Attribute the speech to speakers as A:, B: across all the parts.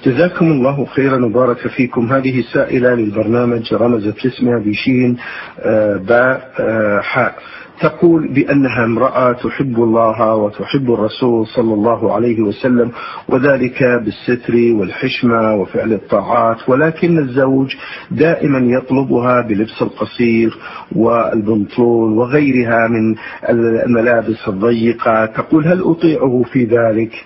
A: جزاكم الله خيرا وبارك فيكم. هذه سائلة للبرنامج رمزت اسمها بشين باء حاء، تقول بأنها امرأة تحب الله وتحب الرسول صلى الله عليه وسلم، وذلك بالستر والحشمة وفعل الطاعات، ولكن الزوج دائما يطلبها بلبس القصير والبنطلون وغيرها من الملابس الضيقة. تقول هل أطيعه في ذلك؟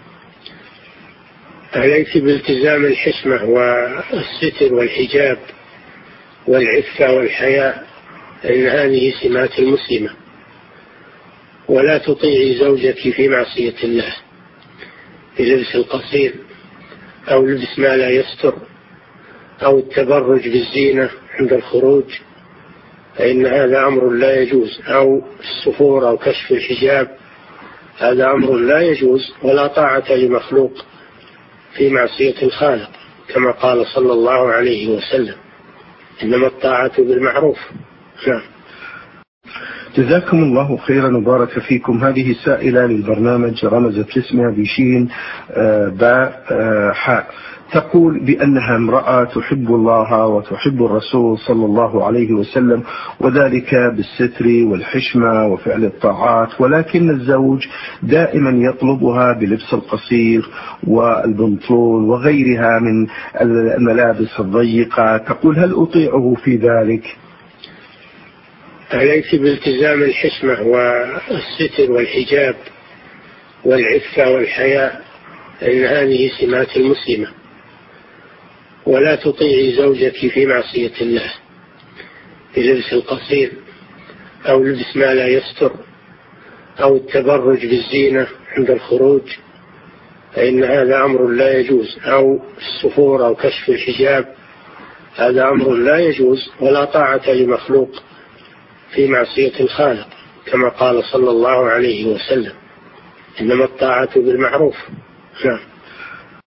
B: عليك بالتزام الحشمة والستر والحجاب والعفة والحياء، إن هذه سمات المسلمة، ولا تطيعي زوجك في معصية الله بلبس القصير أو لبس ما لا يستر أو التبرج بالزينة عند الخروج، فإن هذا أمر لا يجوز، أو السفور أو كشف الحجاب، هذا أمر لا يجوز، ولا طاعة لمخلوق في معصية الخالق، كما قال صلى الله عليه وسلم: إنما الطاعة بالمعروف. نعم.
A: جزاكم الله خيرا وبارك فيكم. هذه سائلة للبرنامج رمزت اسمها بشين باء حاء، تقول بأنها امرأة تحب الله وتحب الرسول صلى الله عليه وسلم، وذلك بالستر والحشمة وفعل الطاعات، ولكن الزوج دائما يطلبها بلبس القصير والبنطلون وغيرها من الملابس الضيقة. تقول هل أطيعه في ذلك؟
B: عليك بالتزام الحشمة والستر والحجاب والعفة والحياء، إن هذه سمات المسلمة، ولا تطيعي زوجك في معصية الله بلبس القصير أو لبس ما لا يستر أو التبرج بالزينة عند الخروج، فإن هذا أمر لا يجوز، أو السفور أو كشف الحجاب، هذا أمر لا يجوز، ولا طاعة لمخلوق في معصية الخالق، كما قال صلى الله عليه وسلم: إنما الطاعة بالمعروف. نعم.